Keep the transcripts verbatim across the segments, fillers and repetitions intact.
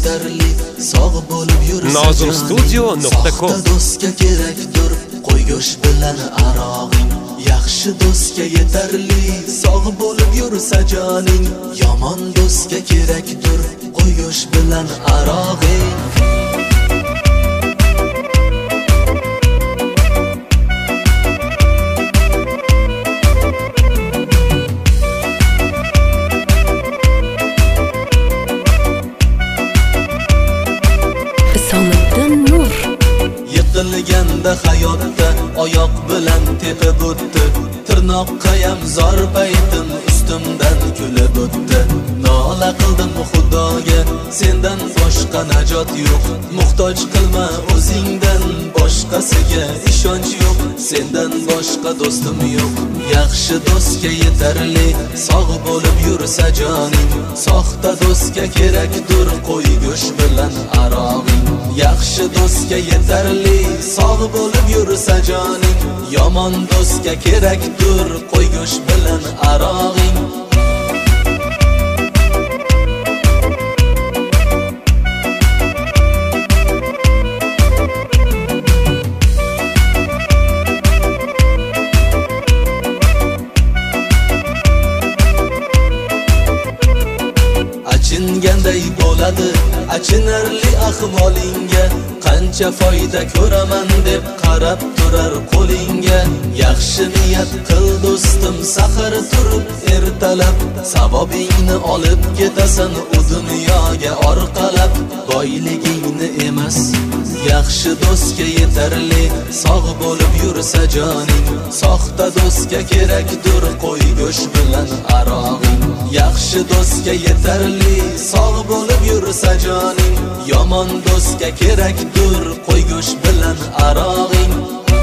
yetarli, sog' bo'lib yursa nozim studio nuqta com. Soxta do'stga kerakdir qo'y go'sht bilan arog'ing. Yaxshi do'stga yetarli, sog' bo'lib yursa joning. Yomon do'stga kerakdir qo'y go'sht bilan arog'ing. Yiqilganda hayotda oyoq bilan tepib o'tdi, tirnoqqayam zor paytim ustimdan kulib o'tdi. Nola qildim Xudoga, sendan boshqa najot yo'q. Muhtoj qilma o'zingdan, boshqasiga ishonch yo'q. Sendan boshqa do'stim yo'q. Yaxshi do'stga yetarli, sog' bo'lib yursa joning. Soxta do'stga kerakdir qo'y go'sht bilan arog'ing. Yaxshi do'stga yetarli, sog' bo'lib yursa joning. Yomon do'stga kerakdir qo'y go'sht bilan arog'ing. Achinganday bo'ladi achinarli ahvolingga, qancha foyda ko'raman deb qarab turar qo'lingga. Yaxshi niyat qil do'stim, sahar turib ertalab, savobingni olib ketasan u dunyoga orqalab. Boyligingni emas, yaxshi do'stga yetarli, sog' bo'lib yursa joning. Soxta do'stga kerakdir qo'y go'sht bilan arog'ing. Yaxshi do'stga yetarli, sog' bo'lib yursa joning. Yomon do'stga kerakdir qo'y go'sht bilan arog'ing.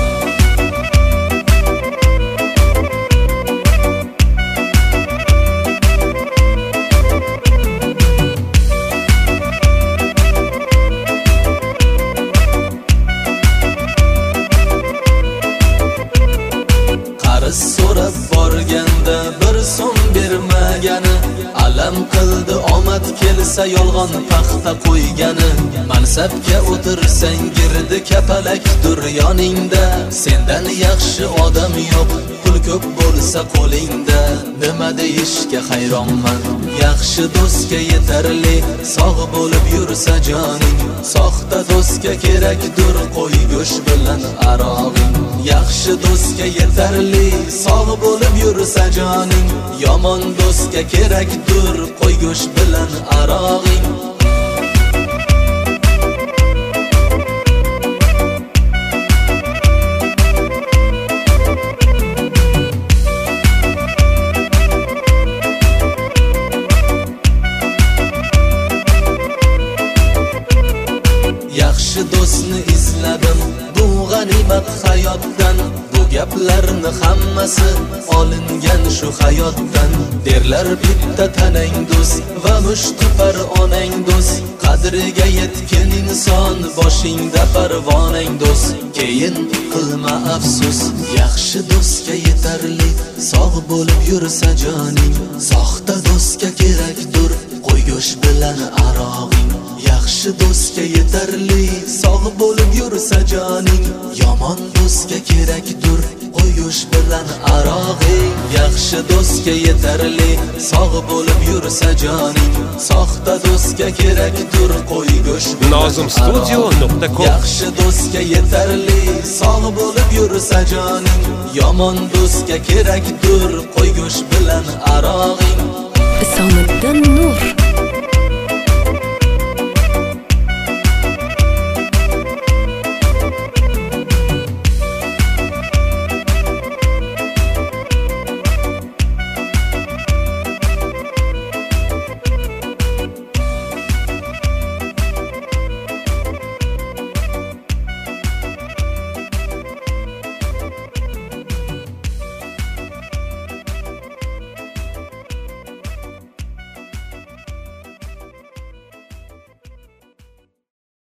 Qariz so'rab borganda bir so'm bermagani, alam qildi omad kelsa yolg'on paxta qo'ygani. Mansabga o'tirsang girdi kapalakdir yoningda, sendan yaxshi odam yo'q. Pul ko'p bo'lsa qo'lingda, nima deyishga hayronman. Yaxshi do'stga yetarli, sog' bo'lib yursa joning. Soxta do'stga kerakdir qo'y go'sht bilan arog'ing. Yaxshi do'stga yetarli, sog' bo'lib yursa joning. Yomon do'stga kerakdir qo'y go'sht bilan arog'ing. Yaxshi do'stni izladim bu g'animat hayotdan. Bu gaplarni hammasi olingan shu hayotdan. Derlar bitta tanang do'st va mushtipar onang do'st. Qadriga yetgan inson boshingda parvonang do'st. Keyin qilma afsus, yaxshi do'stga yetarli, sog' bo'lib yursa joning. Soxta do'stga kerakdir qo'y go'sht bilan arog'ing. Yaxshi do'stga yetarli, sog' bo'lib yursa joning. Yomon do'stga kerakdir qo'y go'sht bilan arog'ing. Yaxshi do'stga yetarli, sog' bo'lib yursa joning. Soxta do'stga kerakdir qo'y go'sht bilan nozim studio nuqta com. Yaxshi do'stga yetarli, sog' bo'lib yursa joning. Yomon do'stga kerakdir qo'y go'sht bilan arog'ing. Isomiddin Nur